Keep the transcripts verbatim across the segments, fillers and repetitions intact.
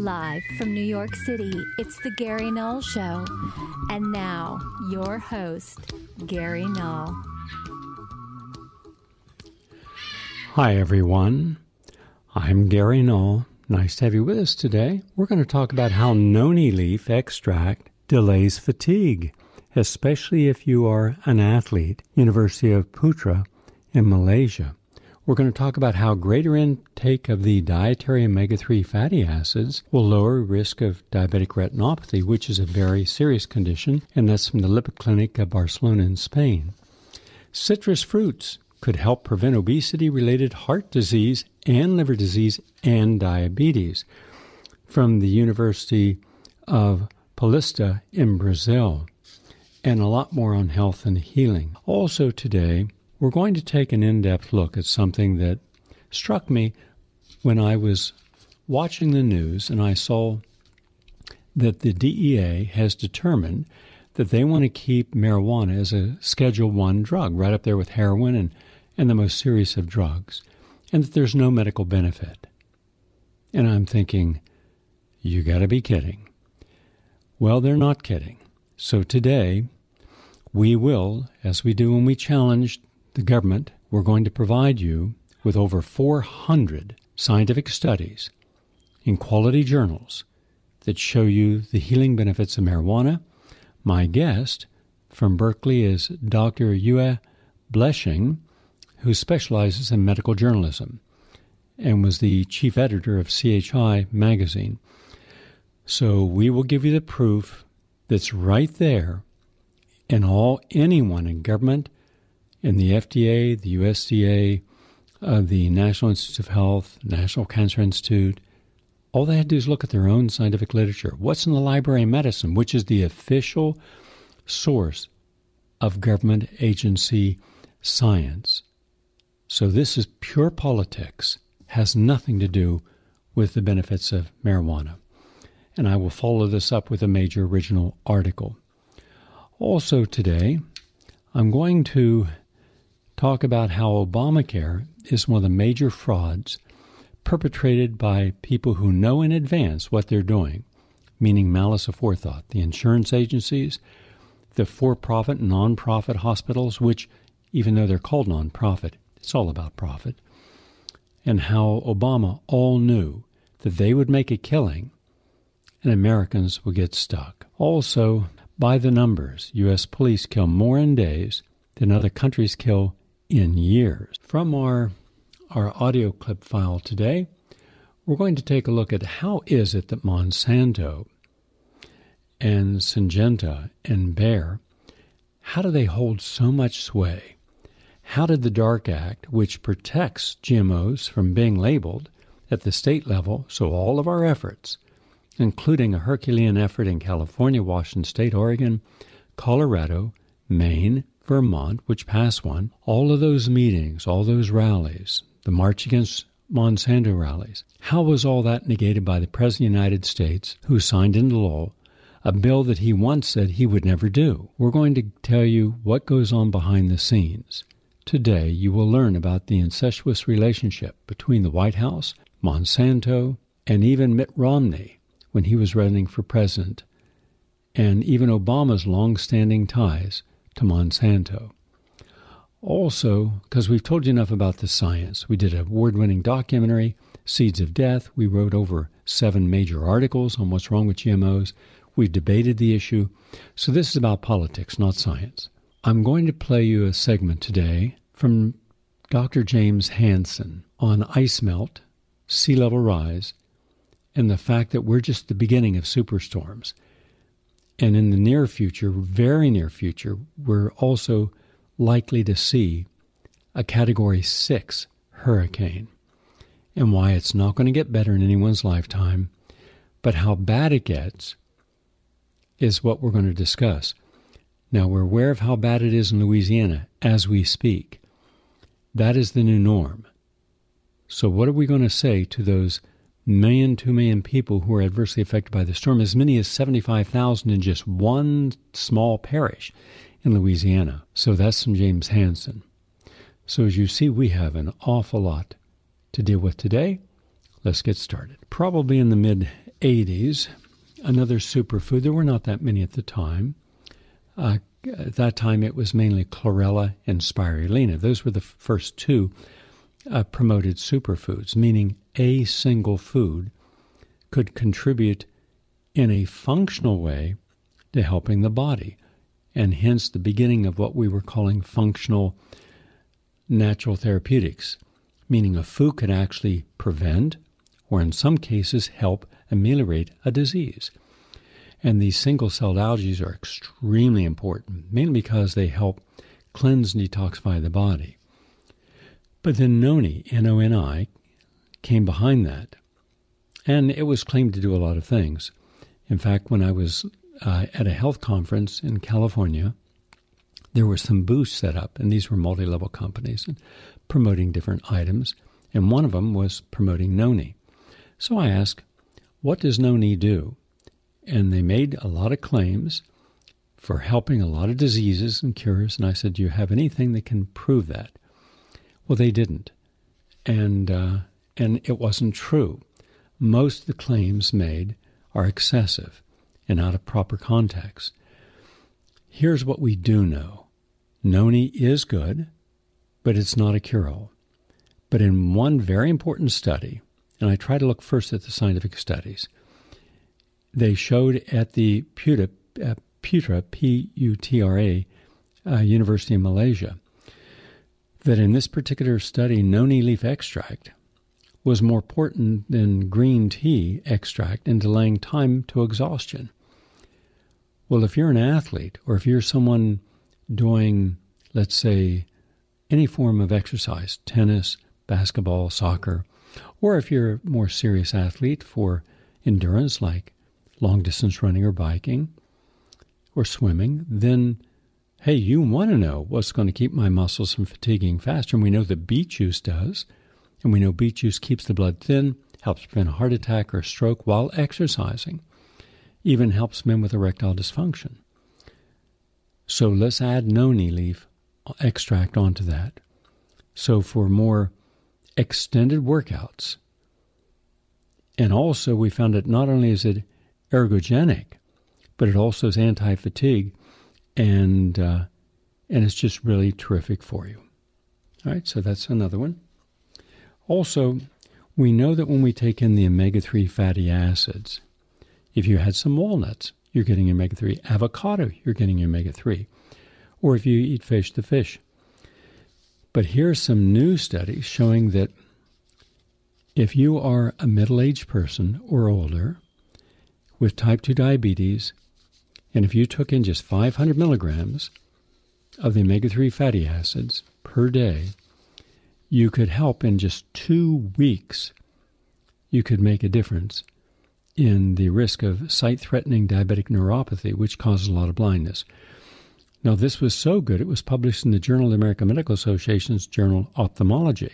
Live from New York City, it's the Gary Null Show. And now, your host, Gary Null. Hi, everyone. I'm Gary Null. Nice to have you with us today. We're going to talk about how noni leaf extract delays fatigue, especially if you are an athlete. University of Putra in Malaysia. We're going to talk about how greater intake of the dietary omega three fatty acids will lower risk of diabetic retinopathy, which is a very serious condition, and that's from the Lipid Clinic of Barcelona in Spain. Citrus fruits could help prevent obesity-related heart disease and liver disease and diabetes, from the University of Paulista in Brazil, and a lot more on health and healing. Also today, we're going to take an in-depth look at something that struck me when I was watching the news and I saw that the D E A has determined that they want to keep marijuana as a Schedule One drug, right up there with heroin and, and the most serious of drugs, and that there's no medical benefit. And I'm thinking, you got to be kidding. Well, they're not kidding. So today, we will, as we do when we challenge the government, we're going to provide you with over four hundred scientific studies in quality journals that show you the healing benefits of marijuana. My guest from Berkeley is Doctor Yue Bleshing, who specializes in medical journalism and was the chief editor of C H I magazine. So we will give you the proof that's right there, and all anyone in government, in the F D A, the U S D A, uh, the National Institutes of Health, National Cancer Institute, all they had to do is look at their own scientific literature. What's in the Library of Medicine, which is the official source of government agency science. So this is pure politics, has nothing to do with the benefits of marijuana. And I will follow this up with a major original article. Also today, I'm going to talk about how Obamacare is one of the major frauds perpetrated by people who know in advance what they're doing, meaning malice aforethought. The insurance agencies, the for-profit, non-profit hospitals, which, even though they're called non-profit, it's all about profit, and how Obama all knew that they would make a killing and Americans would get stuck. Also, by the numbers, U S police kill more in days than other countries kill in years. From our, our audio clip file today, we're going to take a look at how is it that Monsanto and Syngenta and Bayer, how do they hold so much sway? How did the DARK Act, which protects G M Os from being labeled at the state level, so all of our efforts, including a Herculean effort in California, Washington State, Oregon, Colorado, Maine, Vermont, which passed one, all of those meetings, all those rallies, the March Against Monsanto rallies, how was all that negated by the President of the United States, who signed into law a bill that he once said he would never do? We're going to tell you what goes on behind the scenes. Today, you will learn about the incestuous relationship between the White House, Monsanto, and even Mitt Romney when he was running for president, and even Obama's long-standing ties to Monsanto. Also, because we've told you enough about the science, we did an award-winning documentary, Seeds of Death. We wrote over seven major articles on what's wrong with G M Os. We've debated the issue. So this is about politics, not science. I'm going to play you a segment today from Doctor James Hansen on ice melt, sea level rise, and the fact that we're just the beginning of superstorms. And in the near future, very near future, we're also likely to see a Category six hurricane, and why it's not going to get better in anyone's lifetime, but how bad it gets is what we're going to discuss. Now, we're aware of how bad it is in Louisiana as we speak. That is the new norm. So what are we going to say to those million, two million people who are adversely affected by the storm, as many as seventy-five thousand in just one small parish in Louisiana? So that's from James Hansen. So as you see, we have an awful lot to deal with today. Let's get started. Probably in the mid eighties, another superfood, there were not that many at the time. Uh, at that time, it was mainly chlorella and spirulina. Those were the first two uh, promoted superfoods, meaning a single food could contribute in a functional way to helping the body, and hence the beginning of what we were calling functional natural therapeutics, meaning a food could actually prevent, or in some cases help ameliorate a disease. And these single-celled algae are extremely important, mainly because they help cleanse and detoxify the body. But then noni, N O N I, came behind that, and it was claimed to do a lot of things. In fact, when I was uh, at a health conference in California, there were some booths set up, and these were multi-level companies and promoting different items, and one of them was promoting noni. So I asked, what does noni do? And they made a lot of claims for helping a lot of diseases and cures, and I said, do you have anything that can prove that? Well, they didn't, and uh, and it wasn't true. Most of the claims made are excessive and out of proper context. Here's what we do know. Noni is good, but it's not a cure-all. But in one very important study, and I try to look first at the scientific studies, they showed at the Putra, uh, Putra P U T R A, uh, University in Malaysia, that in this particular study, noni leaf extract was more potent than green tea extract in delaying time to exhaustion. Well, if you're an athlete, or if you're someone doing, let's say, any form of exercise, tennis, basketball, soccer, or if you're a more serious athlete for endurance like long-distance running or biking or swimming, then, hey, you want to know what's going to keep my muscles from fatiguing faster. And we know that beet juice does, and we know beet juice keeps the blood thin, helps prevent a heart attack or a stroke while exercising, even helps men with erectile dysfunction. So let's add noni leaf extract onto that. So for more extended workouts, and also we found that not only is it ergogenic, but it also is anti-fatigue, and uh, and it's just really terrific for you. All right, so that's another one. Also, we know that when we take in the omega three fatty acids, if you had some walnuts, you're getting omega three. Avocado, you're getting omega three. Or if you eat fish, the fish. But here are some new studies showing that if you are a middle-aged person or older with type two diabetes, and if you took in just five hundred milligrams of the omega three fatty acids per day, you could help in just two weeks. You could make a difference in the risk of sight-threatening diabetic neuropathy, which causes a lot of blindness. Now, this was so good, it was published in the Journal of the American Medical Association's Journal Ophthalmology.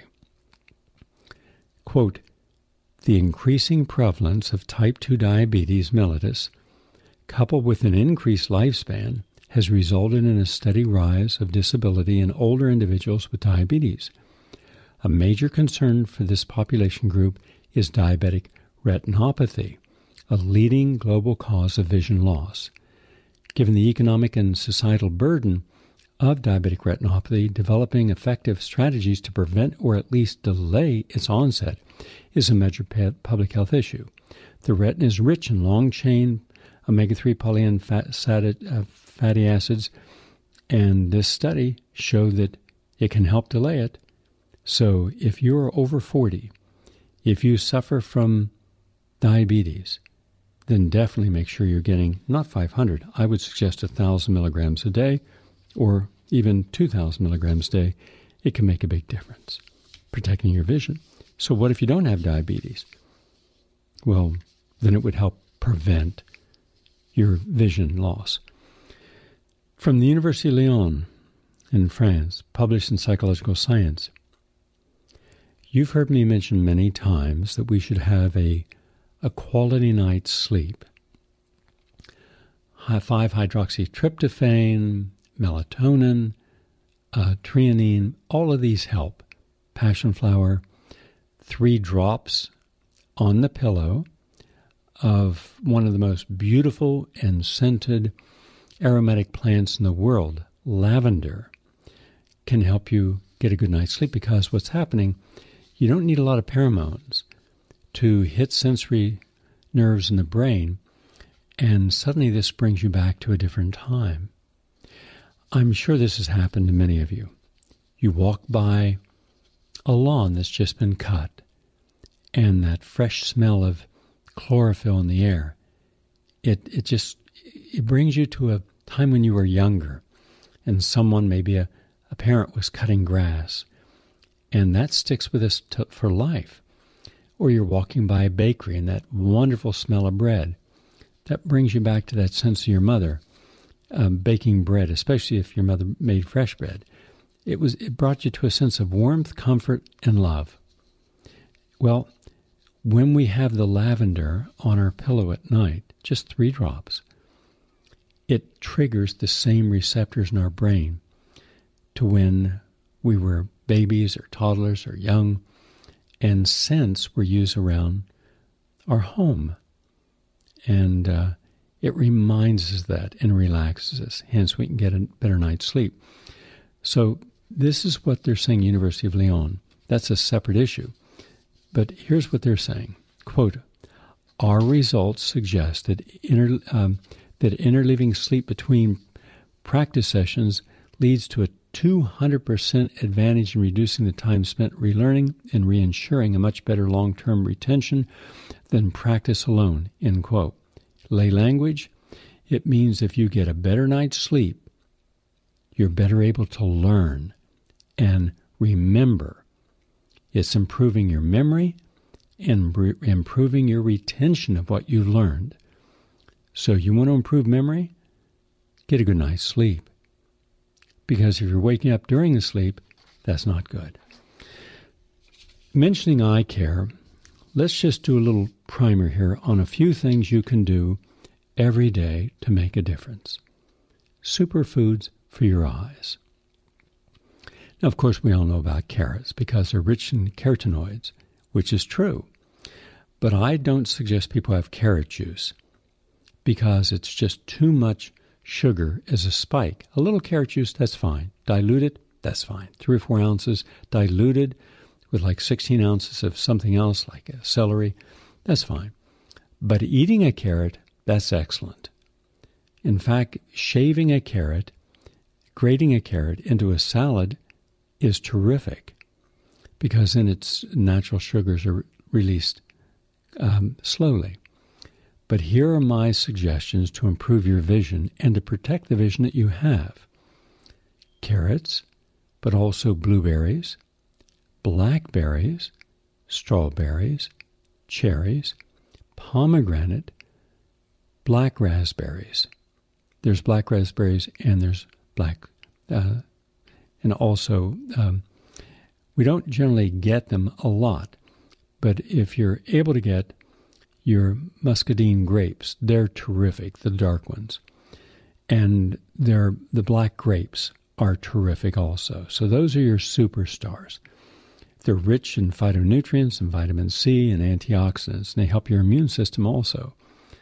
Quote, the increasing prevalence of type two diabetes mellitus, coupled with an increased lifespan, has resulted in a steady rise of disability in older individuals with diabetes. A major concern for this population group is diabetic retinopathy, a leading global cause of vision loss. Given the economic and societal burden of diabetic retinopathy, developing effective strategies to prevent or at least delay its onset is a major public health issue. The retina is rich in long-chain omega three polyunsaturated fatty acids, and this study showed that it can help delay it. So if you're over forty, if you suffer from diabetes, then definitely make sure you're getting not five hundred. I would suggest one thousand milligrams a day, or even two thousand milligrams a day. It can make a big difference, protecting your vision. So what if you don't have diabetes? Well, then it would help prevent your vision loss. From the University of Lyon in France, published in Psychological Science, you've heard me mention many times that we should have a a quality night's sleep. five hydroxytryptophan, melatonin, uh, threonine, all of these help. Passion flower, three drops on the pillow of one of the most beautiful and scented aromatic plants in the world, lavender, can help you get a good night's sleep, because what's happening, you don't need a lot of pheromones to hit sensory nerves in the brain, and suddenly this brings you back to a different time. I'm sure this has happened to many of you. You walk by a lawn that's just been cut, and that fresh smell of chlorophyll in the air, it it just it brings you to a time when you were younger, and someone, maybe a, a parent, was cutting grass, and that sticks with us to, for life. Or you're walking by a bakery and that wonderful smell of bread, that brings you back to that sense of your mother um, baking bread, especially if your mother made fresh bread. It was it brought you to a sense of warmth, comfort, and love. Well, when we have the lavender on our pillow at night, just three drops, it triggers the same receptors in our brain to when we were babies or toddlers or young, and scents were used around our home. And uh, it reminds us of that and relaxes us. Hence, we can get a better night's sleep. So this is what they're saying, University of Lyon. That's a separate issue. But here's what they're saying. Quote, our results suggest that, inter, um, that interleaving sleep between practice sessions leads to a two hundred percent advantage in reducing the time spent relearning and reinsuring a much better long-term retention than practice alone, end quote. Lay language, it means if you get a better night's sleep, you're better able to learn and remember. It's improving your memory and re- improving your retention of what you learned. So you want to improve memory? Get a good night's sleep. Because if you're waking up during the sleep, that's not good. Mentioning eye care, let's just do a little primer here on a few things you can do every day to make a difference. Superfoods for your eyes. Now, of course, we all know about carrots because they're rich in carotenoids, which is true. But I don't suggest people have carrot juice because it's just too much sugar as a spike. A little carrot juice, that's fine. Diluted, that's fine. Three or four ounces diluted with like sixteen ounces of something else like a celery, that's fine. But eating a carrot, that's excellent. In fact, shaving a carrot, grating a carrot into a salad is terrific because then its natural sugars are released um, slowly. But here are my suggestions to improve your vision and to protect the vision that you have. Carrots, but also blueberries, blackberries, strawberries, cherries, pomegranate, black raspberries. There's black raspberries and there's black, uh, and also um, we don't generally get them a lot, but if you're able to get your muscadine grapes, they're terrific, the dark ones. And they're, the black grapes are terrific also. So those are your superstars. They're rich in phytonutrients and vitamin C and antioxidants, and they help your immune system also.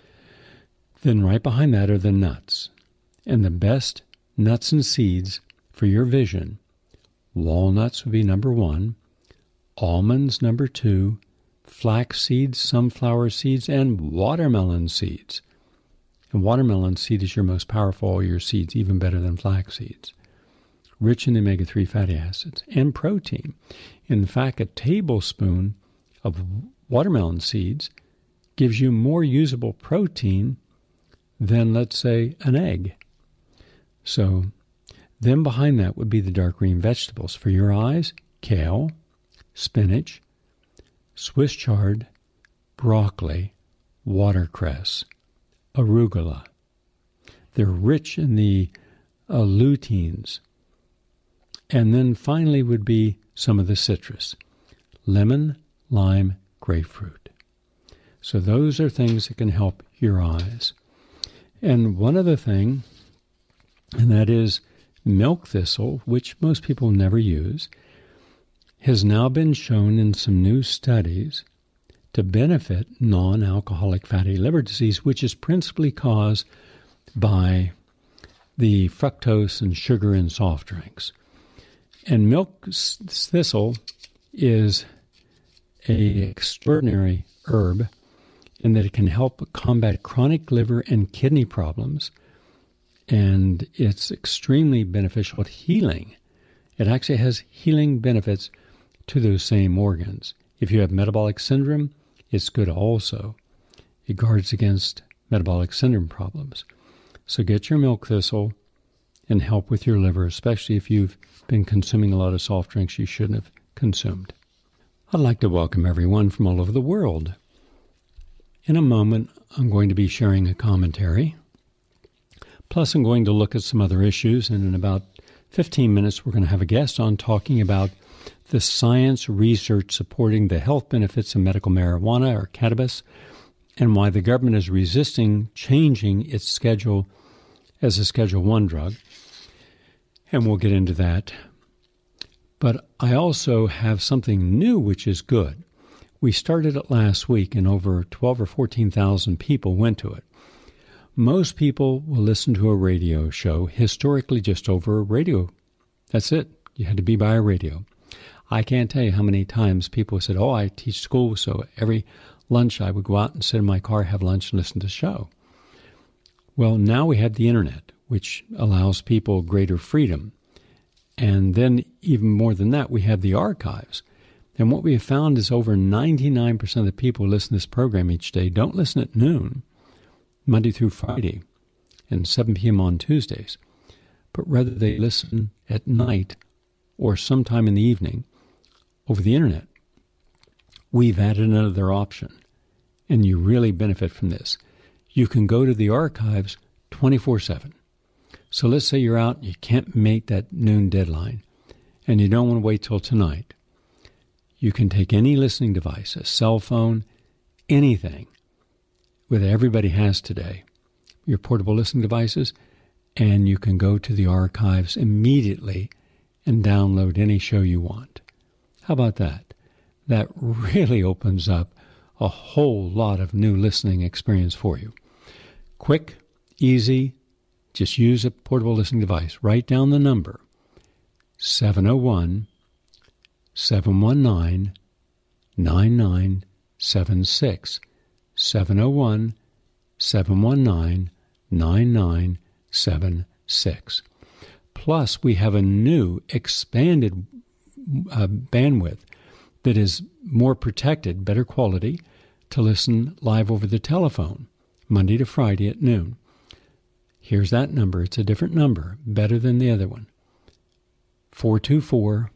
Then right behind that are the nuts. And the best nuts and seeds for your vision, walnuts would be number one, almonds number two, flax seeds, sunflower seeds, and watermelon seeds. And watermelon seed is your most powerful of all your seeds, even better than flax seeds. Rich in omega three fatty acids and protein. In fact, a tablespoon of watermelon seeds gives you more usable protein than, let's say, an egg. So then behind that would be the dark green vegetables. For your eyes, kale, spinach, Swiss chard, broccoli, watercress, arugula. They're rich in the uh, luteins. And then finally would be some of the citrus, lemon, lime, grapefruit. So those are things that can help your eyes. And one other thing, and that is milk thistle, which most people never use, has now been shown in some new studies to benefit non-alcoholic fatty liver disease, which is principally caused by the fructose and sugar in soft drinks. And milk thistle is an extraordinary herb in that it can help combat chronic liver and kidney problems, and it's extremely beneficial at healing. It actually has healing benefits to those same organs. If you have metabolic syndrome, it's good also. It guards against metabolic syndrome problems. So get your milk thistle and help with your liver, especially if you've been consuming a lot of soft drinks you shouldn't have consumed. I'd like to welcome everyone from all over the world. In a moment, I'm going to be sharing a commentary. Plus, I'm going to look at some other issues, and in about fifteen minutes, we're going to have a guest on talking about the science research supporting the health benefits of medical marijuana or cannabis, and why the government is resisting changing its schedule as a Schedule One drug. And we'll get into that. But I also have something new, which is good. We started it last week, and over twelve or fourteen thousand people went to it. Most people will listen to a radio show, historically just over a radio. That's it. You had to be by a radio. I can't tell you how many times people said, oh, I teach school, so every lunch I would go out and sit in my car, have lunch, and listen to the show. Well, now we have the internet, which allows people greater freedom. And then even more than that, we have the archives. And what we have found is over ninety-nine percent of the people who listen to this program each day don't listen at noon, Monday through Friday, and seven p.m. on Tuesdays, but rather they listen at night or sometime in the evening over the internet. We've added another option, and you really benefit from this. You can go to the archives twenty-four seven. So let's say you're out, you can't make that noon deadline, and you don't want to wait till tonight. You can take any listening device, a cell phone, anything that everybody has today, your portable listening devices, and you can go to the archives immediately and download any show you want. How about that? That really opens up a whole lot of new listening experience for you. Quick, easy, just use a portable listening device. Write down the number, seven oh one, seven one nine, nine nine seven six. seven oh one, seven one nine, nine nine seven six. Plus, we have a new expanded uh, bandwidth that is more protected, better quality, to listen live over the telephone, Monday to Friday at noon. Here's that number. It's a different number, better than the other one. four two four,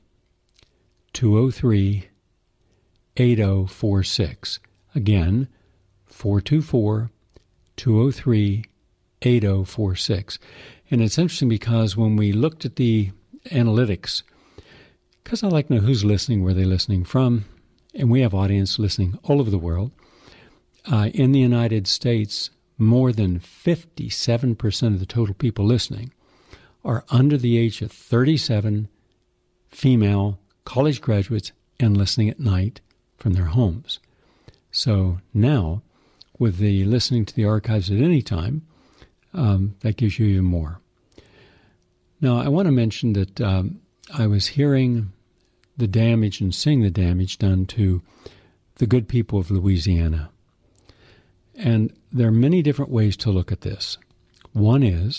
two oh three, eight oh four six. Again, four two four, two oh three, eight oh four six. And it's interesting because when we looked at the analytics, because I like to know who's listening, where they're listening from, and we have audience listening all over the world. Uh, in the United States, more than fifty-seven percent of the total people listening are under the age of thirty-seven, female, college graduates, and listening at night from their homes. So now, with the listening to the archives at any time, um, that gives you even more. Now, I want to mention that um, I was hearing the damage and seeing the damage done to the good people of Louisiana. And there are many different ways to look at this. One is,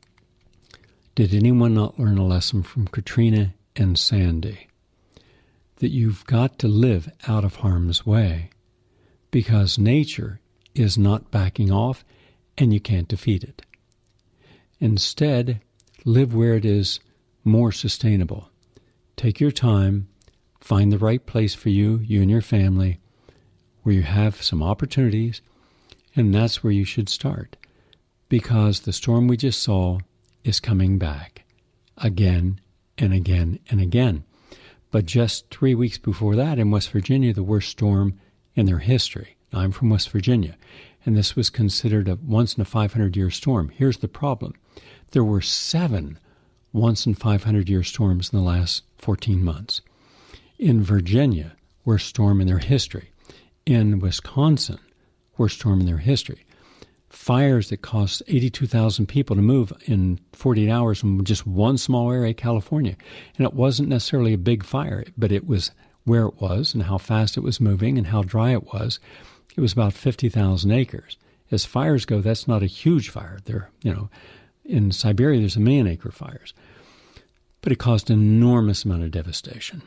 did anyone not learn a lesson from Katrina and Sandy? That you've got to live out of harm's way because nature is not backing off and you can't defeat it. Instead, live where it is more sustainable. Take your time, find the right place for you, you and your family, where you have some opportunities, and that's where you should start, because the storm we just saw is coming back again and again and again. But just three weeks before that in West Virginia, the worst storm in their history. Now, I'm from West Virginia, and this was considered a once-in-a-five-hundred-year storm. Here's the problem. There were seven once-in-five-hundred-year storms in the last fourteen months. In Virginia, worst storm in their history. in Wisconsin, worst storm in their history. Fires that cost eighty-two thousand people to move in forty-eight hours from just one small area, California. And it wasn't necessarily a big fire, but it was where it was and how fast it was moving and how dry it was. It was about fifty thousand acres. As fires go, that's not a huge fire. There, you know, in Siberia, there's a million acre fires. But it caused an enormous amount of devastation.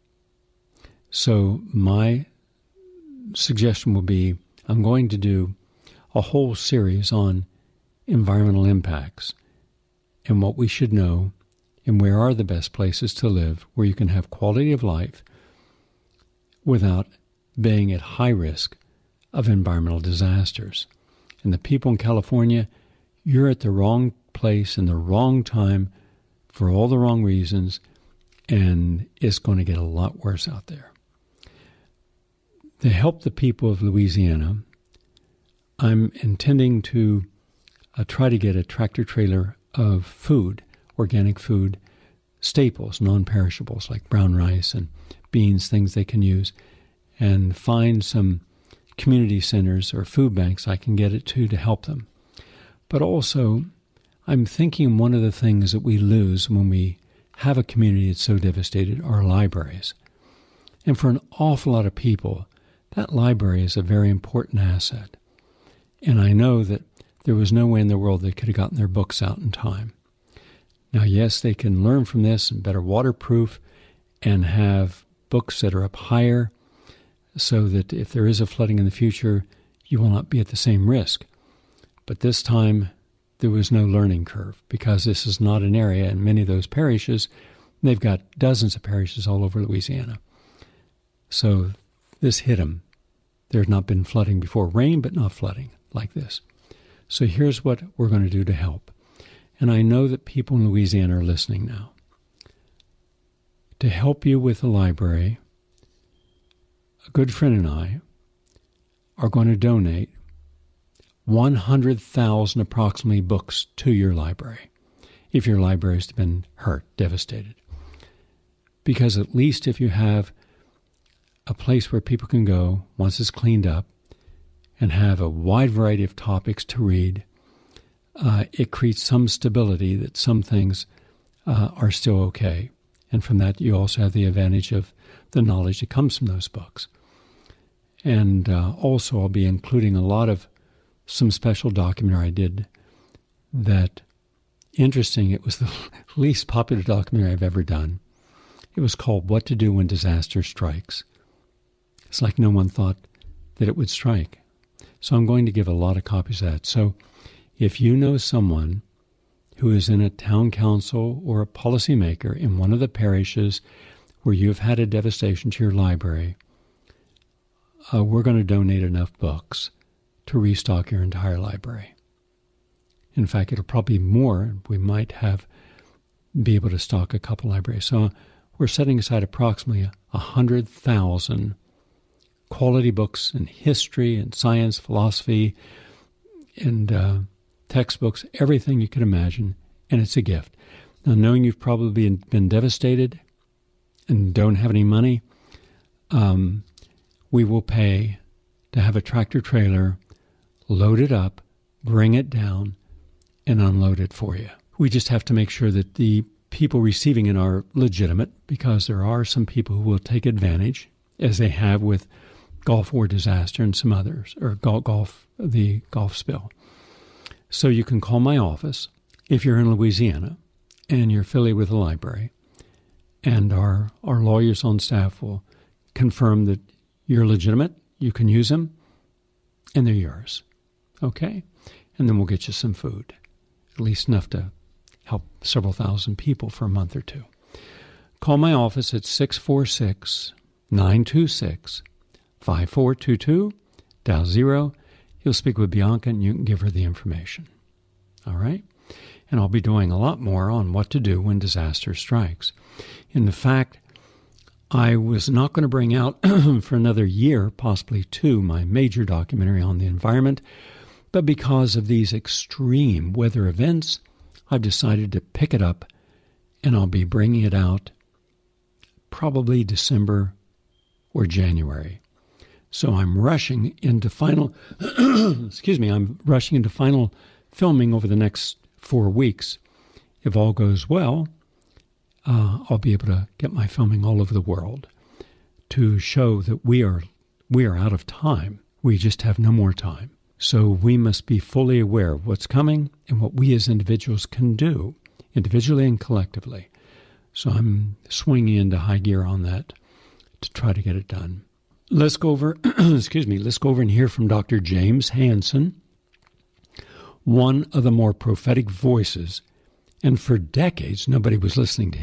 So my suggestion will be, I'm going to do a whole series on environmental impacts and what we should know and where are the best places to live where you can have quality of life without being at high risk of environmental disasters. And the people in California, you're at the wrong place in the wrong time for all the wrong reasons, and it's going to get a lot worse out there. To help the people of Louisiana, I'm intending to uh, try to get a tractor trailer of food, organic food, staples, non-perishables like brown rice and beans, things they can use, and find some community centers or food banks I can get it to to help them. But also, I'm thinking one of the things that we lose when we have a community that's so devastated are libraries. And for an awful lot of people, that library is a very important asset. And I know that there was no way in the world they could have gotten their books out in time. Now, yes, they can learn from this and better waterproof and have books that are up higher so that if there is a flooding in the future, you will not be at the same risk. But this time, there was no learning curve because this is not an area, and many of those parishes, they've got dozens of parishes all over Louisiana. So this hit them. There had not been flooding before, rain, but not flooding like this. So here's what we're going to do to help. And I know that people in Louisiana are listening now. To help you with the library, a good friend and I are going to donate one hundred thousand approximately books to your library, if your library has been hurt, devastated. Because at least if you have a place where people can go once it's cleaned up and have a wide variety of topics to read, uh, it creates some stability that some things uh, are still okay. And from that, you also have the advantage of the knowledge that comes from those books. And uh, also, I'll be including a lot of some special documentary I did that, interesting, it was the least popular documentary I've ever done. It was called What to Do When Disaster Strikes. It's like no one thought that it would strike. So I'm going to give a lot of copies of that. So if you know someone who is in a town council or a policymaker in one of the parishes where you've had a devastation to your library, uh, we're going to donate enough books to restock your entire library. In fact, it'll probably be more. We might have be able to stock a couple libraries. So we're setting aside approximately one hundred thousand quality books in history and science, philosophy, and uh, textbooks, everything you can imagine, and it's a gift. Now, knowing you've probably been devastated and don't have any money, um, we will pay to have a tractor trailer load it up, bring it down, and unload it for you. We just have to make sure that the people receiving it are legitimate, because there are some people who will take advantage, as they have with Gulf War disaster and some others, or Gulf, the Gulf spill. So you can call my office if you're in Louisiana and you're affiliated with the library, and our, our lawyers on staff will confirm that you're legitimate, you can use them, and they're yours. Okay? And then we'll get you some food, at least enough to help several thousand people for a month or two. Call my office at six four six, nine two six, five four two two, dial zero. You'll speak with Bianca and you can give her the information. All right? And I'll be doing a lot more on what to do when disaster strikes. In fact, I was not going to bring out for another year, possibly two, my major documentary on the environment, but because of these extreme weather events, I've decided to pick it up, and I'll be bringing it out probably December or January. So I'm rushing into final, excuse me, I'm rushing into final filming over the next four weeks. If all goes well, uh, I'll be able to get my filming all over the world to show that we are we are out of time. We just have no more time. So we must be fully aware of what's coming and what we as individuals can do, individually and collectively. So I'm swinging into high gear on that to try to get it done. Let's go over, excuse me, let's go over and hear from Doctor James Hansen, one of the more prophetic voices, and for decades nobody was listening to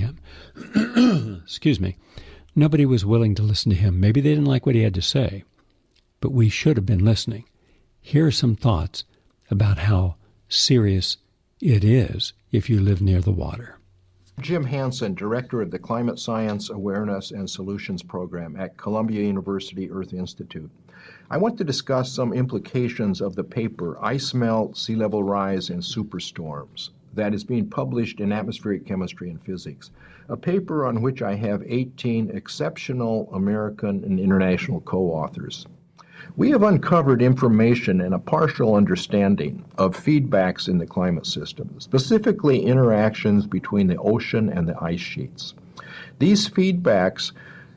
him. Excuse me. Nobody was willing to listen to him. Maybe they didn't like what he had to say, but we should have been listening. Here are some thoughts about how serious it is if you live near the water. Jim Hansen, Director of the Climate Science Awareness and Solutions Program at Columbia University Earth Institute. I want to discuss some implications of the paper, Ice Melt, Sea Level Rise, and Superstorms, that is being published in Atmospheric Chemistry and Physics, a paper on which I have eighteen exceptional American and international co-authors. We have uncovered information and a partial understanding of feedbacks in the climate system, specifically interactions between the ocean and the ice sheets. These feedbacks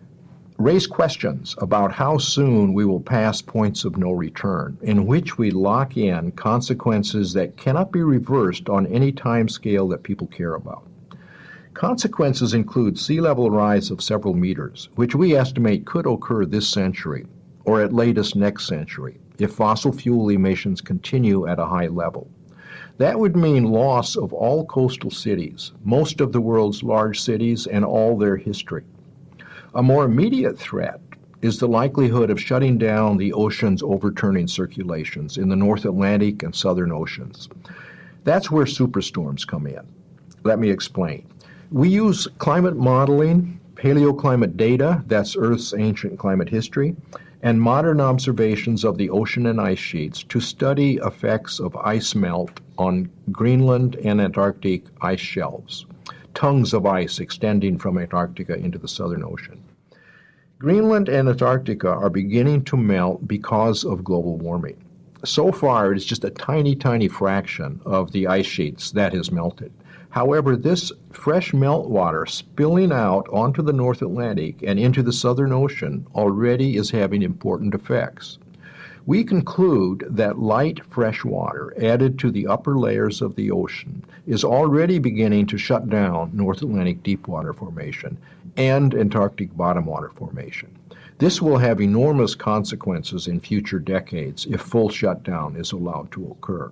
raise questions about how soon we will pass points of no return, in which we lock in consequences that cannot be reversed on any time scale that people care about. Consequences include sea level rise of several meters, which we estimate could occur this century, or at latest next century, if fossil fuel emissions continue at a high level. That would mean loss of all coastal cities, most of the world's large cities, and all their history. A more immediate threat is the likelihood of shutting down the ocean's overturning circulations in the North Atlantic and Southern Oceans. That's where superstorms come in. Let me explain. We use climate modeling, paleoclimate data, that's Earth's ancient climate history, and modern observations of the ocean and ice sheets to study effects of ice melt on Greenland and Antarctic ice shelves, tongues of ice extending from Antarctica into the Southern Ocean. Greenland and Antarctica are beginning to melt because of global warming. So far, it is just a tiny, tiny fraction of the ice sheets that has melted. However, this fresh meltwater spilling out onto the North Atlantic and into the Southern Ocean already is having important effects. We conclude that light fresh water added to the upper layers of the ocean is already beginning to shut down North Atlantic Deepwater Formation and Antarctic Bottom Water Formation. This will have enormous consequences in future decades if full shutdown is allowed to occur.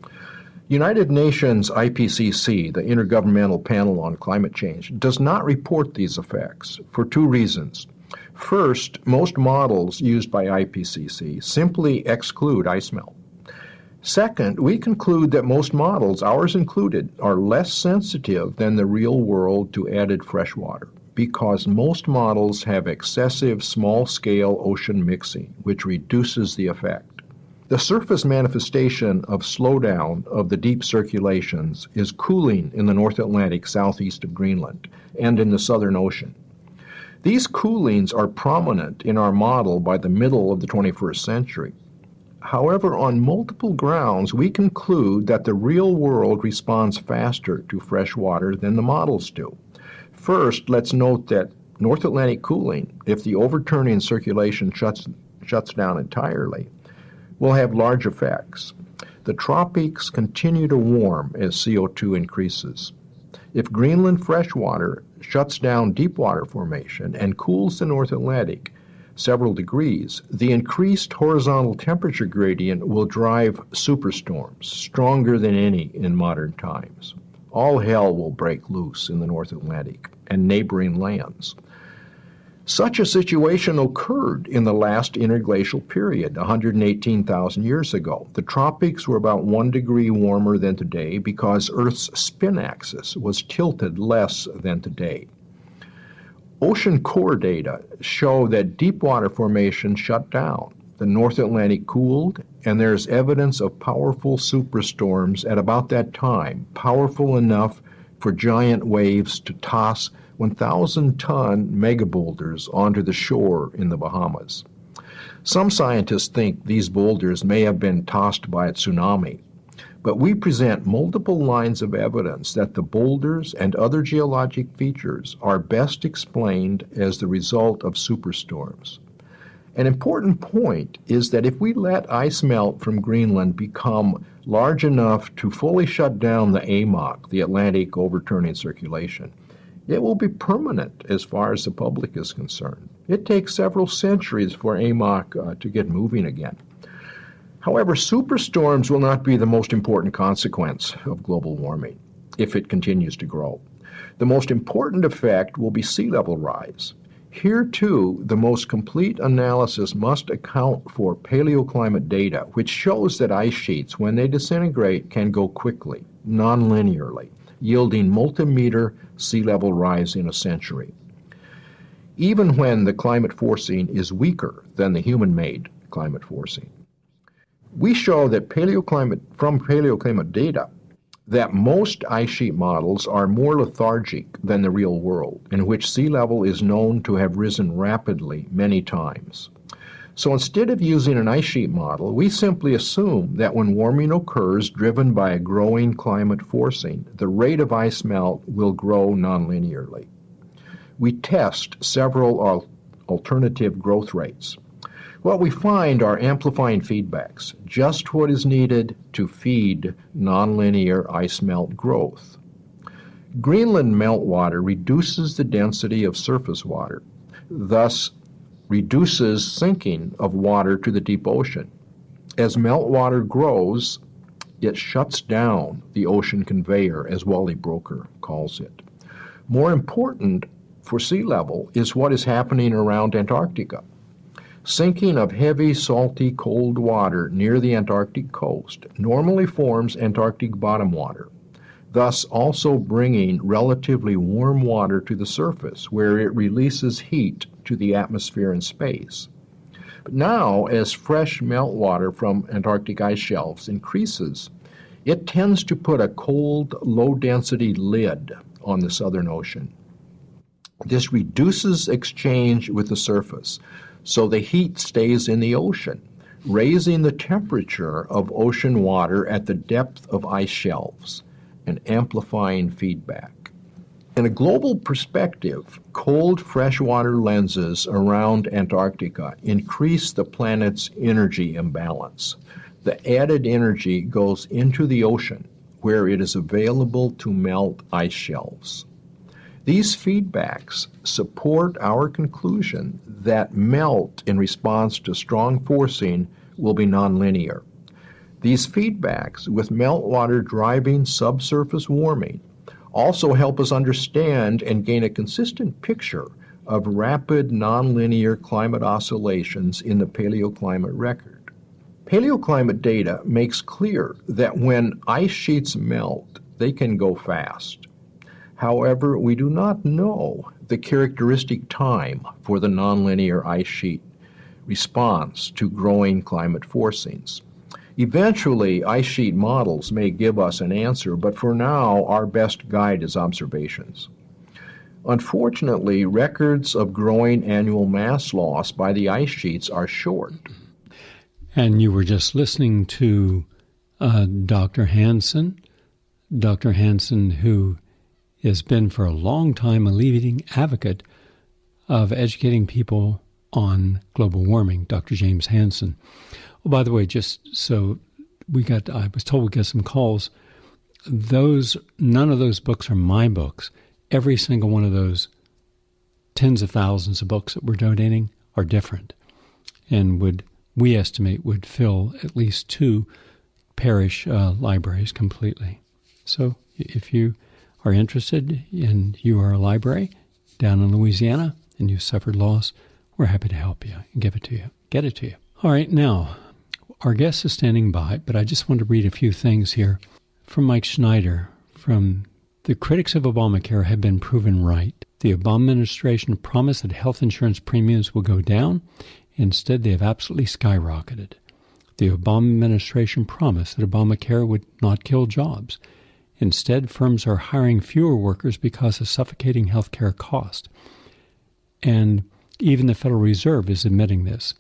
United Nations I P C C, the Intergovernmental Panel on Climate Change, does not report these effects for two reasons. First, most models used by I P C C simply exclude ice melt. Second, we conclude that most models, ours included, are less sensitive than the real world to added fresh water, because most models have excessive small-scale ocean mixing, which reduces the effect. The surface manifestation of slowdown of the deep circulations is cooling in the North Atlantic southeast of Greenland and in the Southern Ocean. These coolings are prominent in our model by the middle of the twenty-first century. However, on multiple grounds, we conclude that the real world responds faster to fresh water than the models do. First, let's note that North Atlantic cooling, if the overturning circulation shuts, shuts down entirely, will have large effects. The tropics continue to warm as C O two increases. If Greenland freshwater shuts down deep water formation and cools the North Atlantic several degrees, the increased horizontal temperature gradient will drive superstorms, stronger than any in modern times. All hell will break loose in the North Atlantic and neighboring lands. Such a situation occurred in the last interglacial period, one hundred eighteen thousand years ago. The tropics were about one degree warmer than today because Earth's spin axis was tilted less than today. Ocean core data show that deep water formation shut down. The North Atlantic cooled, and there's evidence of powerful superstorms at about that time, powerful enough for giant waves to toss one thousand ton megaboulders onto the shore in the Bahamas. Some scientists think these boulders may have been tossed by a tsunami, but we present multiple lines of evidence that the boulders and other geologic features are best explained as the result of superstorms. An important point is that if we let ice melt from Greenland become large enough to fully shut down the A M O C, the Atlantic Overturning Circulation, it will be permanent as far as the public is concerned. It takes several centuries for A M O C uh, to get moving again. However, superstorms will not be the most important consequence of global warming if it continues to grow. The most important effect will be sea level rise. Here, too, the most complete analysis must account for paleoclimate data, which shows that ice sheets, when they disintegrate, can go quickly, non-linearly, yielding multi-meter sea level rise in a century, even when the climate forcing is weaker than the human-made climate forcing. We show that paleoclimate, from paleoclimate data, that most ice sheet models are more lethargic than the real world, in which sea level is known to have risen rapidly many times. So instead of using an ice sheet model, we simply assume that when warming occurs driven by a growing climate forcing, the rate of ice melt will grow nonlinearly. We test several al- alternative growth rates. What we find are amplifying feedbacks, just what is needed to feed nonlinear ice melt growth. Greenland meltwater reduces the density of surface water, thus reduces sinking of water to the deep ocean. As meltwater grows, it shuts down the ocean conveyor, as Wally Broecker calls it. More important for sea level is what is happening around Antarctica. Sinking of heavy, salty, cold water near the Antarctic coast normally forms Antarctic bottom water, thus also bringing relatively warm water to the surface, where it releases heat to the atmosphere and space. But now, as fresh meltwater from Antarctic ice shelves increases, it tends to put a cold, low-density lid on the Southern Ocean. This reduces exchange with the surface, so the heat stays in the ocean, raising the temperature of ocean water at the depth of ice shelves and amplifying feedback. In a global perspective, cold freshwater lenses around Antarctica increase the planet's energy imbalance. The added energy goes into the ocean, where it is available to melt ice shelves. These feedbacks support our conclusion that melt in response to strong forcing will be nonlinear. These feedbacks, with meltwater driving subsurface warming, also help us understand and gain a consistent picture of rapid nonlinear climate oscillations in the paleoclimate record. Paleoclimate data makes clear that when ice sheets melt, they can go fast. However, we do not know the characteristic time for the nonlinear ice sheet response to growing climate forcings. Eventually, ice sheet models may give us an answer, but for now, our best guide is observations. Unfortunately, records of growing annual mass loss by the ice sheets are short. And you were just listening to uh, Doctor Hansen, Doctor Hansen, who has been for a long time a leading advocate of educating people on global warming, Doctor James Hansen. Oh, by the way, just so we got, I was told we got some calls. Those, none of those books are my books. Every single one of those tens of thousands of books that we're donating are different, and would, we estimate, would fill at least two parish uh, libraries completely. So if you are interested and you are a library down in Louisiana and you've suffered loss, we're happy to help you and give it to you, get it to you. All right, now, our guest is standing by, but I just want to read a few things here from Mike Schneider. From the critics of Obamacare have been proven right. The Obama administration promised that health insurance premiums will go down. Instead, they have absolutely skyrocketed. The Obama administration promised that Obamacare would not kill jobs. Instead, firms are hiring fewer workers because of suffocating health care cost. And even the Federal Reserve is admitting this.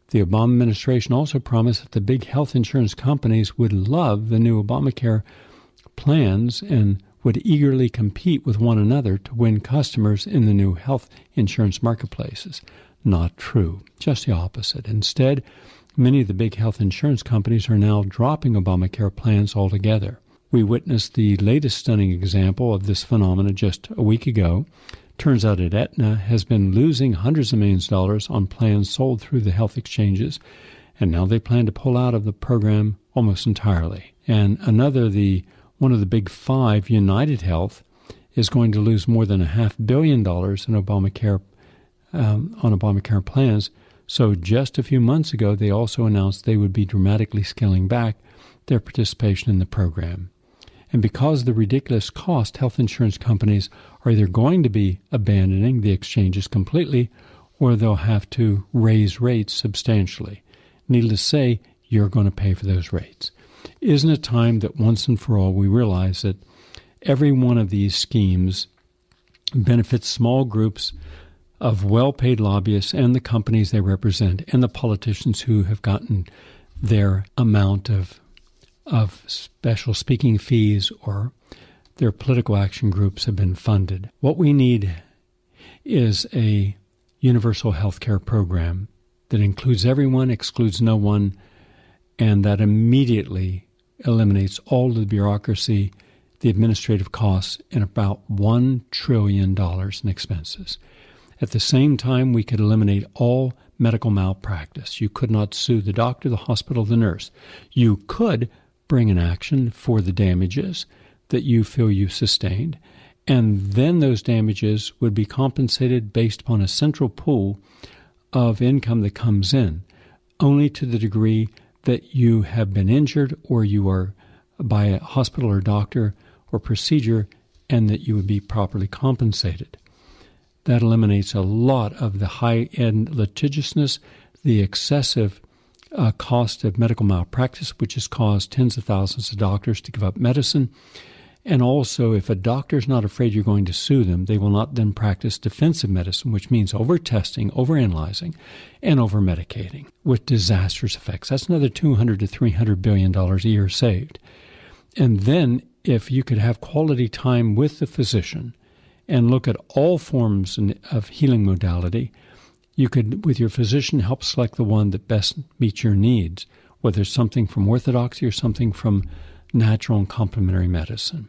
The Obama administration also promised that the big health insurance companies would love the new Obamacare plans and would eagerly compete with one another to win customers in the new health insurance marketplaces. Not true. Just the opposite. Instead, many of the big health insurance companies are now dropping Obamacare plans altogether. We witnessed the latest stunning example of this phenomenon just a week ago. Turns out that Aetna has been losing hundreds of millions of dollars on plans sold through the health exchanges, and now they plan to pull out of the program almost entirely. And another, the one of the big five, United Health, is going to lose more than a half billion dollars in Obamacare um, on Obamacare plans. So just a few months ago, they also announced they would be dramatically scaling back their participation in the program. And because of the ridiculous cost, health insurance companies are either going to be abandoning the exchanges completely or they'll have to raise rates substantially. Needless to say, you're going to pay for those rates. Isn't it time that once and for all we realize that every one of these schemes benefits small groups of well-paid lobbyists and the companies they represent and the politicians who have gotten their amount of of special speaking fees or their political action groups have been funded. What we need is a universal health care program that includes everyone, excludes no one, and that immediately eliminates all the bureaucracy, the administrative costs, and about one trillion dollars in expenses. At the same time, we could eliminate all medical malpractice. You could not sue the doctor, the hospital, the nurse. You could bring an action for the damages that you feel you sustained, and then those damages would be compensated based upon a central pool of income that comes in, only to the degree that you have been injured or you are by a hospital or doctor or procedure, and that you would be properly compensated. That eliminates a lot of the high-end litigiousness, the excessive uh, cost of medical malpractice, which has caused tens of thousands of doctors to give up medicine. And also, if a doctor is not afraid you're going to sue them, they will not then practice defensive medicine, which means over-testing, over-analyzing, and over-medicating with disastrous effects. That's another two hundred to three hundred billion dollars a year saved. And then, if you could have quality time with the physician and look at all forms of healing modality, you could, with your physician, help select the one that best meets your needs, whether it's something from orthodoxy or something from natural and complementary medicine.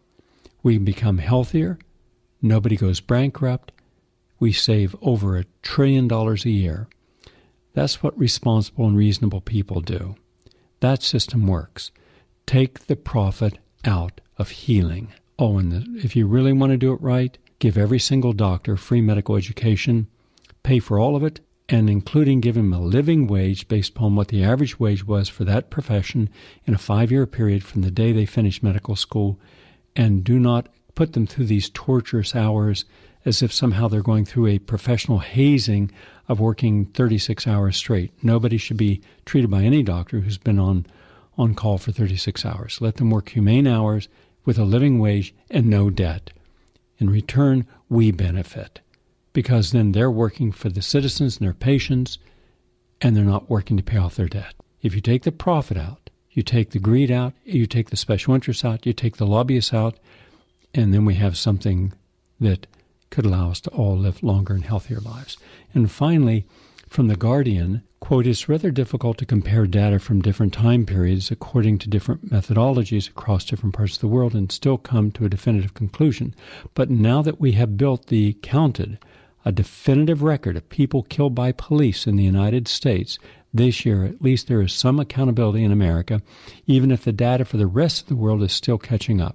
We become healthier. Nobody goes bankrupt. We save over a trillion dollars a year. That's what responsible and reasonable people do. That system works. Take the profit out of healing. Oh, and the, if you really want to do it right, give every single doctor free medical education, pay for all of it, and including giving them a living wage based upon what the average wage was for that profession in a five-year period from the day they finished medical school, and do not put them through these torturous hours as if somehow they're going through a professional hazing of working thirty-six hours straight. Nobody should be treated by any doctor who's been on, on call for thirty-six hours. Let them work humane hours with a living wage and no debt. In return, we benefit, because then they're working for the citizens and their patients, and they're not working to pay off their debt. If you take the profit out, you take the greed out, you take the special interests out, you take the lobbyists out, and then we have something that could allow us to all live longer and healthier lives. And finally, from The Guardian, quote, "It's rather difficult to compare data from different time periods according to different methodologies across different parts of the world and still come to a definitive conclusion. But now that we have built the counted, a definitive record of people killed by police in the United States this year, at least there is some accountability in America, even if the data for the rest of the world is still catching up.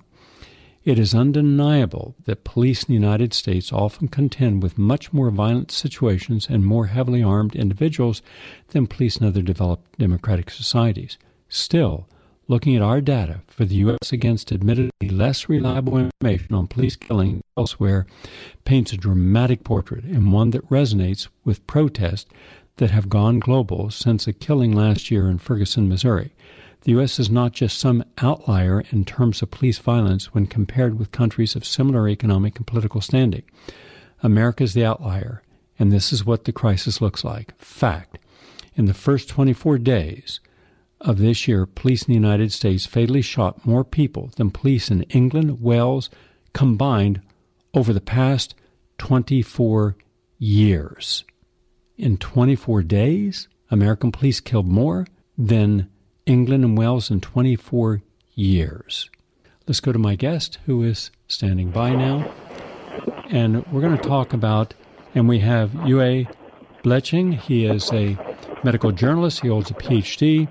It is undeniable that police in the United States often contend with much more violent situations and more heavily armed individuals than police in other developed democratic societies. Still, looking at our data for the U S against admittedly less reliable information on police killing elsewhere paints a dramatic portrait, and one that resonates with protests that have gone global since a killing last year in Ferguson, Missouri. The U S is not just some outlier in terms of police violence when compared with countries of similar economic and political standing. America is the outlier, and this is what the crisis looks like. Fact. In the first twenty-four days of this year, police in the United States fatally shot more people than police in England, Wales, combined over the past twenty-four years. In twenty-four days, American police killed more than England and Wales in twenty-four years. Let's go to my guest, who is standing by now. And we're going to talk about, and we have Uwe Bleching. He is a medical journalist. He holds a P H D.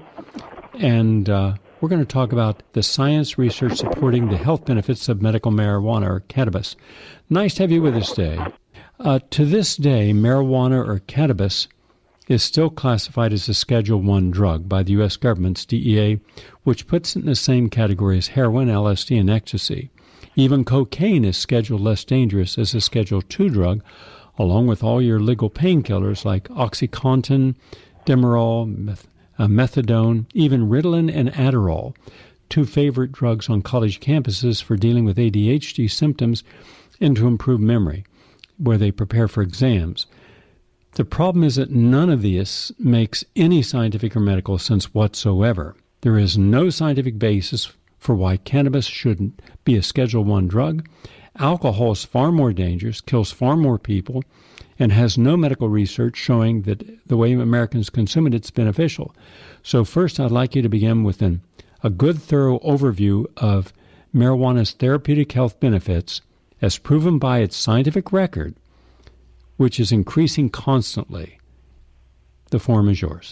And uh, we're going to talk about the science research supporting the health benefits of medical marijuana or cannabis. Nice to have you with us today. Uh, to this day, marijuana or cannabis is still classified as a Schedule One drug by the U S government's D E A, which puts it in the same category as heroin, L S D, and ecstasy. Even cocaine is scheduled less dangerous as a Schedule Two drug, along with all your legal painkillers like OxyContin, Demerol, meth- uh, methadone, even Ritalin and Adderall, two favorite drugs on college campuses for dealing with A D H D symptoms and to improve memory, where they prepare for exams. The problem is that none of this makes any scientific or medical sense whatsoever. There is no scientific basis for why cannabis shouldn't be a Schedule One drug. Alcohol is far more dangerous, kills far more people, and has no medical research showing that the way Americans consume it, it's beneficial. So first, I'd like you to begin with an, a good, thorough overview of marijuana's therapeutic health benefits as proven by its scientific record, which is increasing constantly. The forum is yours.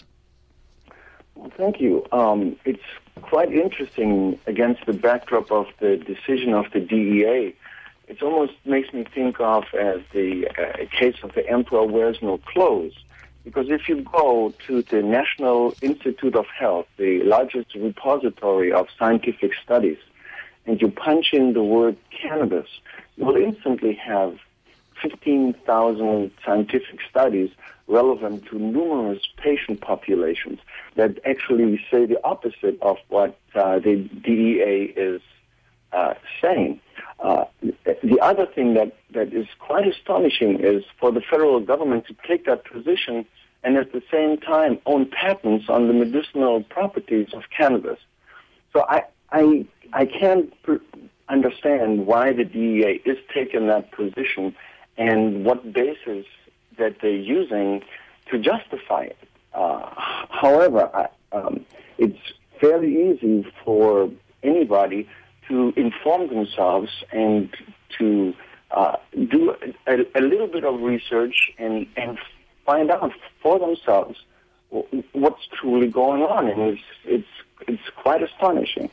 Well, thank you. Um, it's quite interesting against the backdrop of the decision of the D E A. It almost makes me think of as the uh, case of the emperor wears no clothes. Because if you go to the National Institute of Health, the largest repository of scientific studies, and you punch in the word cannabis, you will instantly have fifteen thousand scientific studies relevant to numerous patient populations that actually say the opposite of what uh, the D E A is uh, saying. Uh, the other thing that, that is quite astonishing is for the federal government to take that position and at the same time own patents on the medicinal properties of cannabis. So I I, I can't pr- understand why the D E A is taking that position and what basis that they're using to justify it. Uh, however, I, um, it's fairly easy for anybody to inform themselves and to uh, do a, a little bit of research and, and find out for themselves what's truly going on, and it's it's it's quite astonishing.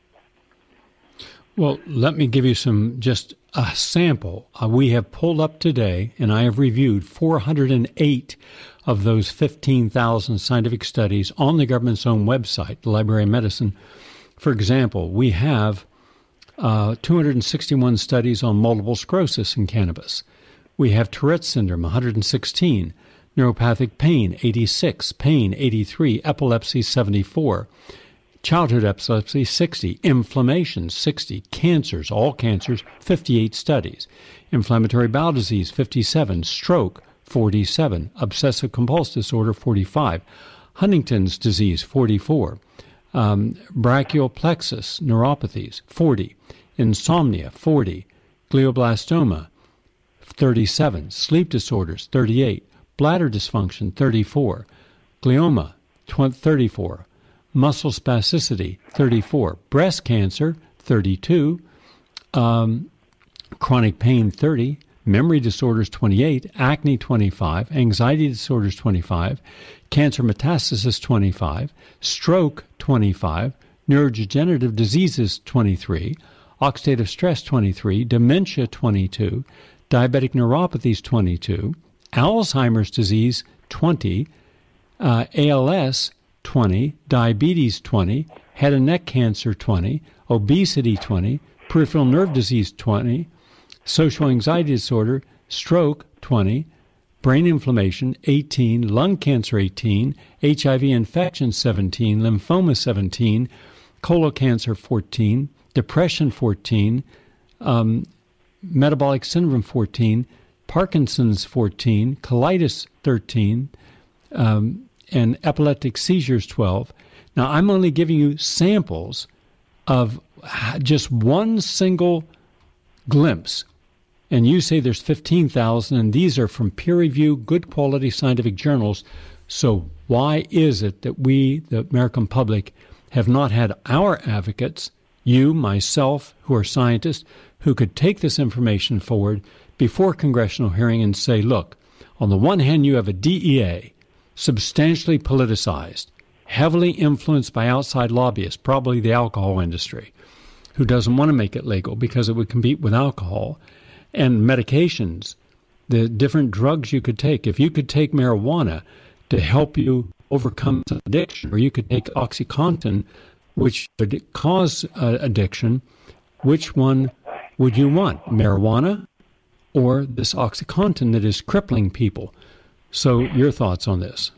Well, let me give you some, just a sample. Uh, we have pulled up today, and I have reviewed four hundred eight of those fifteen thousand scientific studies on the government's own website, the Library of Medicine. For example, we have uh, two hundred sixty-one studies on multiple sclerosis in cannabis. We have Tourette's syndrome, one hundred sixteen, neuropathic pain, eighty-six, pain, eighty-three, epilepsy, seventy-four. Childhood epilepsy, sixty. Inflammation, sixty. Cancers, all cancers, fifty-eight studies. Inflammatory bowel disease, fifty-seven. Stroke, forty-seven. Obsessive-compulsive disorder, forty-five. Huntington's disease, forty-four. Um, brachial plexus neuropathies, forty. Insomnia, forty. Glioblastoma, thirty-seven. Sleep disorders, thirty-eight. Bladder dysfunction, thirty-four. Glioma, thirty-four. Muscle spasticity, thirty-four. Breast cancer, thirty-two. Um, chronic pain, thirty. Memory disorders, twenty-eight. Acne, twenty-five. Anxiety disorders, twenty-five. Cancer metastasis, twenty-five. Stroke, twenty-five. Neurodegenerative diseases, twenty-three. Oxidative stress, twenty-three. Dementia, twenty-two. Diabetic neuropathies, twenty-two. Alzheimer's disease, twenty. Uh, A L S, twenty, diabetes, twenty, head and neck cancer, twenty, obesity, twenty, peripheral nerve disease, twenty, social anxiety disorder, stroke, twenty, brain inflammation, eighteen, lung cancer, eighteen, H I V infection, seventeen, lymphoma, seventeen, colon cancer, fourteen, depression, fourteen, um, metabolic syndrome, fourteen, Parkinson's, fourteen, colitis, thirteen, um, and epileptic seizures twelve. Now, I'm only giving you samples of just one single glimpse. And you say there's fifteen thousand, and these are from peer-reviewed, good-quality scientific journals. So why is it that we, the American public, have not had our advocates, you, myself, who are scientists, who could take this information forward before congressional hearing and say, look, on the one hand, you have a D E A, substantially politicized, heavily influenced by outside lobbyists, probably the alcohol industry, who doesn't want to make it legal because it would compete with alcohol, and medications, the different drugs you could take. If you could take marijuana to help you overcome addiction, or you could take OxyContin, which would cause uh, addiction, which one would you want, marijuana or this OxyContin that is crippling people? So your thoughts on this?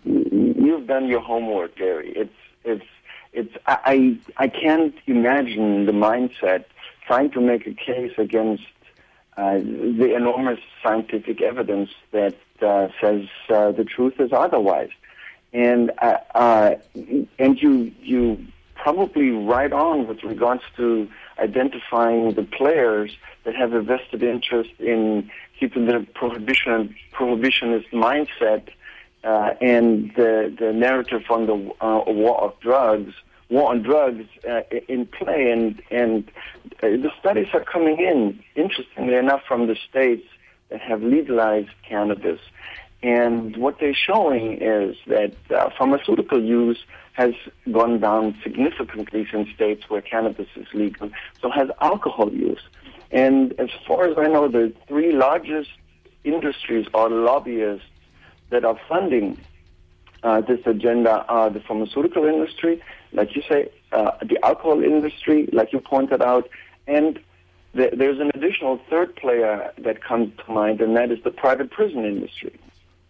You've done your homework, Gary. It's it's it's. I I can't imagine the mindset trying to make a case against uh, the enormous scientific evidence that uh, says uh, the truth is otherwise. And uh, uh, and you you probably right on with regards to identifying the players that have a vested interest in keeping the prohibition prohibitionist mindset uh, and the the narrative on the uh, war of drugs, war on drugs uh, in play. And and uh, the studies are coming in, interestingly enough, from the states that have legalized cannabis. And what they're showing is that uh, pharmaceutical use has gone down significantly in states where cannabis is legal. So has alcohol use. And as far as I know, the three largest industries or lobbyists that are funding uh, this agenda are the pharmaceutical industry, like you say, uh, the alcohol industry, like you pointed out, and the, there's an additional third player that comes to mind, and that is the private prison industry.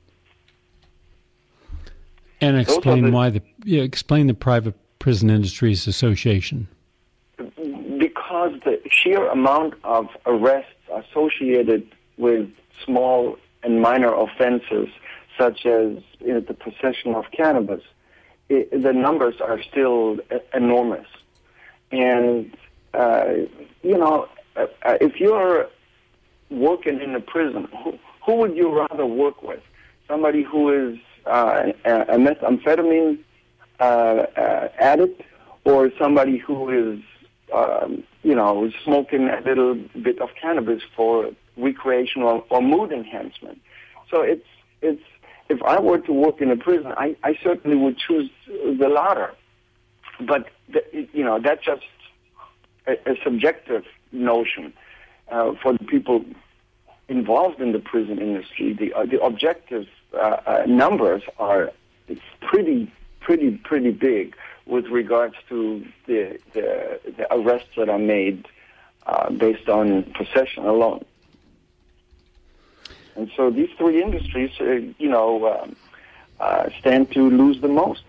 And explain the, why the yeah, explain the Private Prison Industries Association. Because the sheer amount of arrests associated with small and minor offenses, such as you know, the possession of cannabis, it, the numbers are still enormous. And uh, you know, uh, if you're working in a prison, who, who would you rather work with? Somebody who is Uh, a methamphetamine uh, uh, addict, or somebody who is, um, you know, smoking a little bit of cannabis for recreational or mood enhancement. So it's it's. If I were to work in a prison, I, I certainly would choose the latter. But the, you know, that's just a, a subjective notion uh, for the people involved in the prison industry. The uh, the objective uh, uh, numbers are it's pretty pretty pretty big with regards to the the, the arrests that are made uh, based on possession alone. And so these three industries, uh, you know, um, uh, stand to lose the most.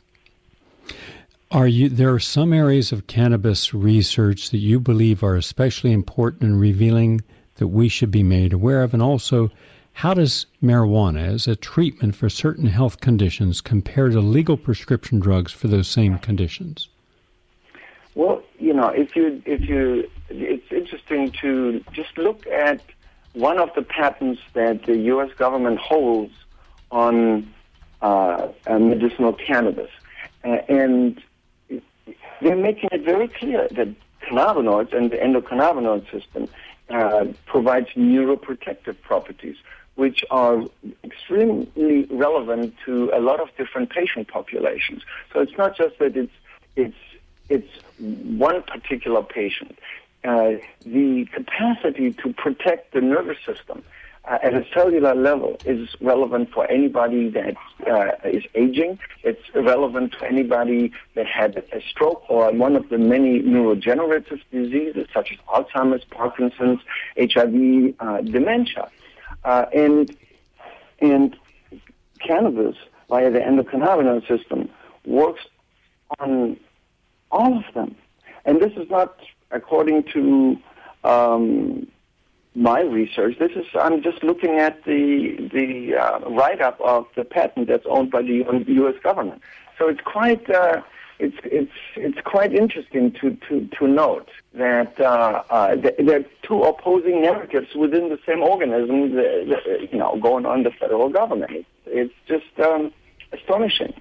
Are you? There are some areas of cannabis research that you believe are especially important in revealing that we should be made aware of, and also, how does marijuana as a treatment for certain health conditions compare to legal prescription drugs for those same conditions? Well, you know, if you if you, it's interesting to just look at one of the patents that the U S government holds on uh, uh, medicinal cannabis, uh, and they're making it very clear that cannabinoids and the endocannabinoid system Uh, provides neuroprotective properties, which are extremely relevant to a lot of different patient populations. So it's not just that it's it's it's one particular patient. Uh, the capacity to protect the nervous system uh, at a cellular level is relevant for anybody that uh, is aging. It's relevant to anybody that had a stroke or one of the many neurodegenerative diseases such as Alzheimer's, Parkinson's, H I V, uh, dementia. Uh, and and cannabis, via the endocannabinoid system, works on all of them. And this is not according to um, my research. This is I'm just looking at the the uh, write-up of the patent that's owned by the U S government. So it's quite uh, it's it's it's quite interesting to to, to note that uh, uh, there are two opposing narratives within the same organism, you know, going on the federal government. It's, it's just um, astonishing.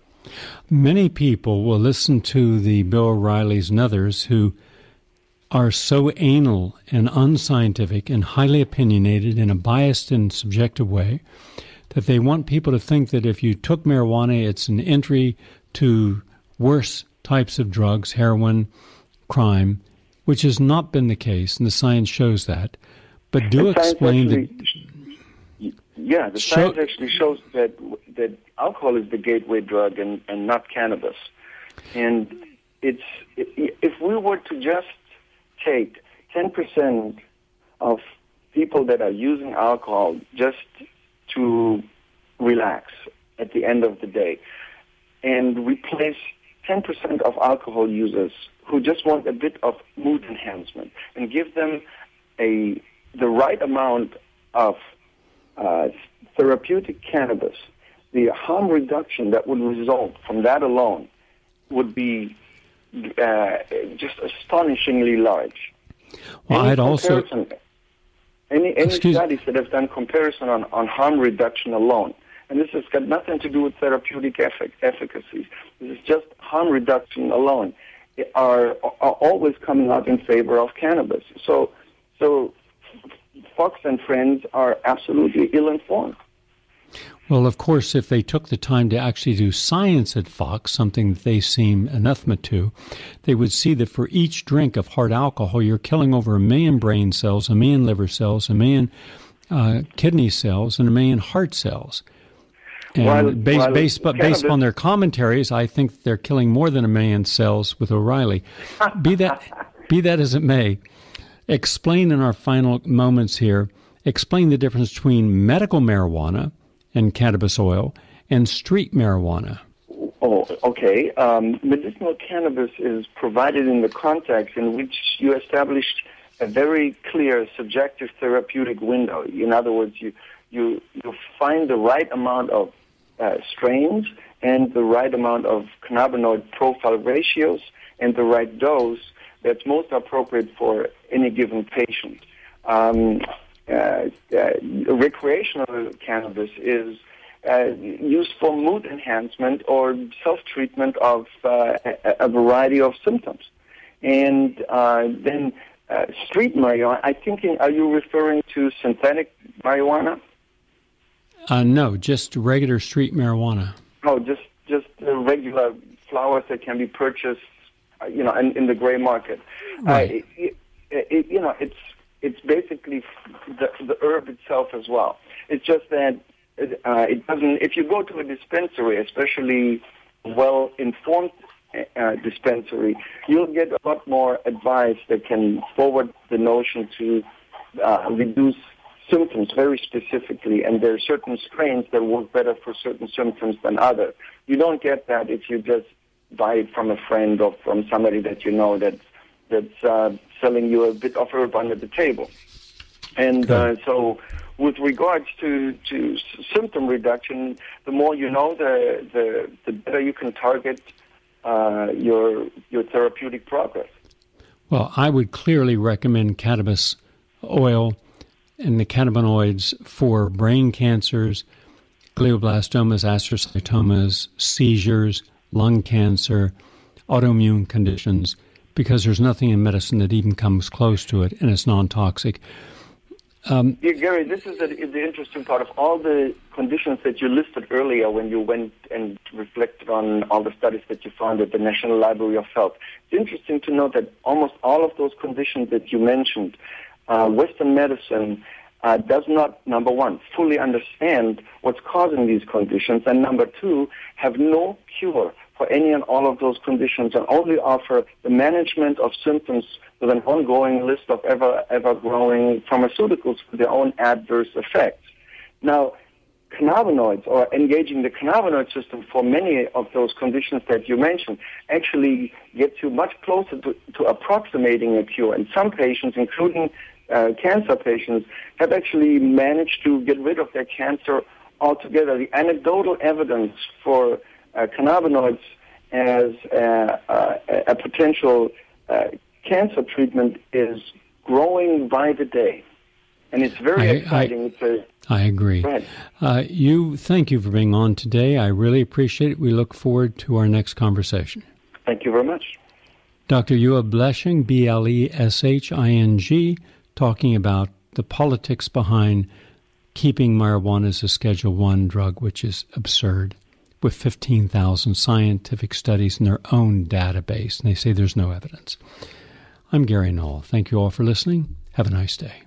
Many people will listen to the Bill O'Reillys and others who are so anal and unscientific and highly opinionated in a biased and subjective way that they want people to think that if you took marijuana, it's an entry to worse types of drugs, heroin, crime, which has not been the case, and the science shows that. But do the explain actually, the... Yeah, the show, science actually shows that that alcohol is the gateway drug and, and not cannabis. And it's if we were to just take ten percent of people that are using alcohol just to relax at the end of the day and replace ten percent of alcohol users who just want a bit of mood enhancement and give them a the right amount of uh, therapeutic cannabis, the harm reduction that would result from that alone would be uh, just astonishingly large. Well, any I'd also... Any, any Excuse studies that have done comparison on, on harm reduction alone, and this has got nothing to do with therapeutic effic- efficacy. This is just harm reduction alone, are, are always coming out in favor of cannabis. So, so Fox and friends are absolutely ill-informed. Well, of course, if they took the time to actually do science at Fox, something that they seem anathema to, they would see that for each drink of hard alcohol, you're killing over a million brain cells, a million liver cells, a million uh, kidney cells, and a million heart cells. And while, based, while based, but based on their commentaries, I think they're killing more than a million cells with O'Reilly. be that be that as it may, explain in our final moments here, explain the difference between medical marijuana and cannabis oil, and street marijuana. Oh, okay. Um, medicinal cannabis is provided in the context in which you established a very clear subjective therapeutic window. In other words, you you, you find the right amount of uh, strains and the right amount of cannabinoid profile ratios and the right dose that's most appropriate for any given patient. Um, Uh, uh, recreational cannabis is uh, used for mood enhancement or self-treatment of uh, a, a variety of symptoms. And uh, then uh, street marijuana, I think, are you referring to synthetic marijuana? Uh, no, just regular street marijuana. Oh, just just uh, regular flowers that can be purchased, uh, you know, in, in the gray market. Right. Uh, it, it, it, you know, it's It's basically the, the herb itself as well. It's just that uh, it doesn't. If you go to a dispensary, especially well-informed uh, dispensary, you'll get a lot more advice that can forward the notion to uh, reduce symptoms very specifically. And there are certain strains that work better for certain symptoms than others. You don't get that if you just buy it from a friend or from somebody that you know that's that's uh, selling you a bit of herb under the table. And uh, so with regards to, to symptom reduction, the more you know, the the, the better you can target uh, your your therapeutic progress. Well, I would clearly recommend cannabis oil and the cannabinoids for brain cancers, glioblastomas, astrocytomas, seizures, lung cancer, autoimmune conditions, because there's nothing in medicine that even comes close to it, and it's non-toxic. Um, yeah, Gary, this is the, the interesting part of all the conditions that you listed earlier when you went and reflected on all the studies that you found at the National Library of Health. It's interesting to note that almost all of those conditions that you mentioned, uh, Western medicine uh, does not, number one, fully understand what's causing these conditions, and number two, have no cure for any and all of those conditions, and only offer the management of symptoms with an ongoing list of ever, ever-growing pharmaceuticals for their own adverse effects. Now, cannabinoids, or engaging the cannabinoid system for many of those conditions that you mentioned, actually gets you much closer to, to approximating a cure. In some patients, including uh, cancer patients have actually managed to get rid of their cancer altogether. The anecdotal evidence for uh, cannabinoids as a, a, a potential uh, cancer treatment is growing by the day. And it's very I, exciting. I, it's a, I agree. Uh, you, thank you for being on today. I really appreciate it. We look forward to our next conversation. Thank you very much. Doctor Yoav Bleshing, B L E S H I N G, talking about the politics behind keeping marijuana as a Schedule One drug, which is absurd, with fifteen thousand scientific studies in their own database, and they say there's no evidence. I'm Gary Null. Thank you all for listening. Have a nice day.